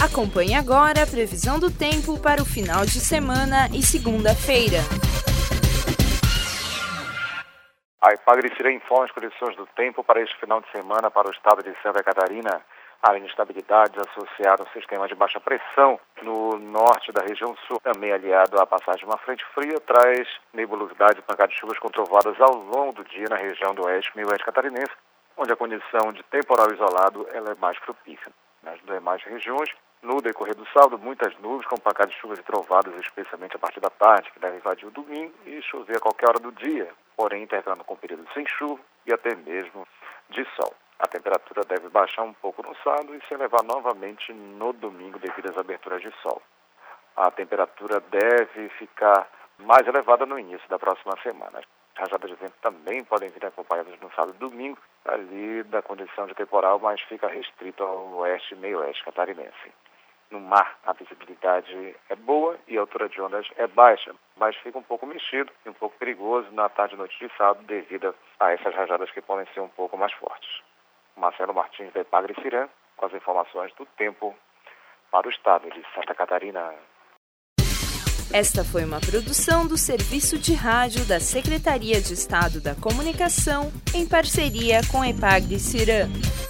Acompanhe agora a previsão do tempo para o final de semana e segunda-feira. A Epagre-Sirã informa as condições do tempo para este final de semana para o estado de Santa Catarina. Há instabilidades associadas ao sistema de baixa pressão no norte da região sul. Também aliado à passagem de uma frente fria, traz nebulosidade e pancadas de chuvas com trovoadas ao longo do dia na região do oeste e meio oeste catarinense, onde a condição de temporal isolado ela é mais propícia. Nas demais regiões, no decorrer do sábado, muitas nuvens com pancadas de chuvas e trovadas, especialmente a partir da tarde, que deve invadir o domingo e chover a qualquer hora do dia, porém intercalando com períodos sem chuva e até mesmo de sol. A temperatura deve baixar um pouco no sábado e se elevar novamente no domingo devido às aberturas de sol. A temperatura deve ficar mais elevada no início da próxima semana. As rajadas de vento também podem vir acompanhadas no sábado e domingo, ali da condição de temporal, mas fica restrito ao oeste e meio oeste catarinense. No mar, a visibilidade é boa e a altura de ondas é baixa, mas fica um pouco mexido e um pouco perigoso na tarde e noite de sábado devido a essas rajadas que podem ser um pouco mais fortes. Marcelo Martins, da Epagre-Sirã, com as informações do tempo para o estado de Santa Catarina. Esta foi uma produção do Serviço de Rádio da Secretaria de Estado da Comunicação, em parceria com a Epagre-Sirã.